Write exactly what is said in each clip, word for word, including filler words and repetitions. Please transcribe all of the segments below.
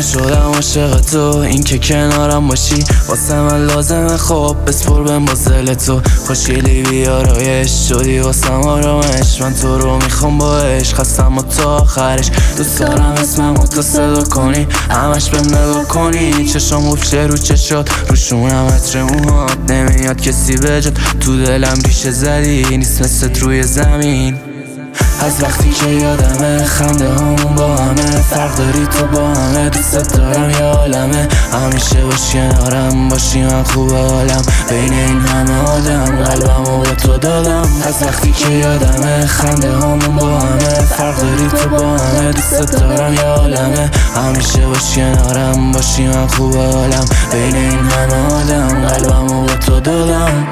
من شدم عاشق تو، این که کنارم باشی واسه من لازمه. خب بسپر به مزل تو، خوشگلی بیارایش شدی واسم آرامش. من تو رو میخوام با عشق، خستم و تا آخرش. دوست دارم اسمم و تو صدا کنی، همش بهم نگاه کنی. چشام افشه رو چشات، روشونم عطر موهات. نمیاد کسی بجات، تو دلم ریشه زدی، نیست مثل روی زمین. از وقتی که یادمه خنده همون با همه، فرق داری تو با همه. دوست دارم یه عالمه، همیشه باش کنارم باشی، من خوب حالم. بین این همه آدم قلبمو به تو دادم. از وقتی که یادمه خنده همون با همه، فرق داری تو با همه. دوست دارم یه عالمه، همیشه باش کنارم باشی، من خوب حالم. بین این همه آدم قلبمو به تو دادم.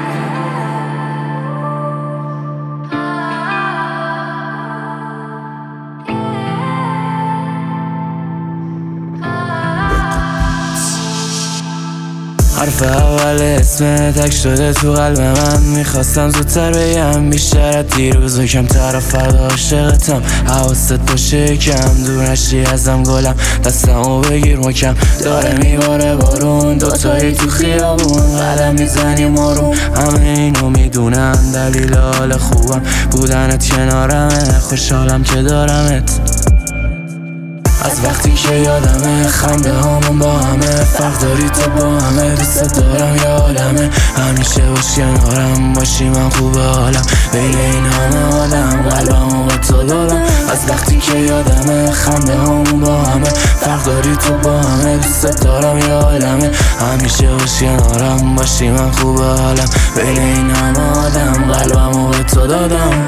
حرف اول اسم تک شده تو قلب من، میخواستم زودتر بگم بیشتر از دیروز و کمتر. فردا عاشقتم، حواست باشه کم دور نشی ازم گلم. دستمو بگیر محکم، داره میباره بارون، دوتایی تو خیابون قدم میزنیم آروم. همه اینو میدونن دلیل حال خوبم بودنت کنارمه، خوشحالم که دارمت. از وقتی که یادمه خنده همون با همه، فرق داری تو با همه. دوست دارم یه عالمه، همیشه باش کنارم باشی، من خوب حالم. بین این همه آدم قلبمو به تو دادم. از وقتی که یادمه خنده همون با همه، فرق داری تو با همه. دوست دارم یه عالمه، همیشه باش کنارم باشی، من خوب حالم. بین این همه آدم قلبمو به تو دادم.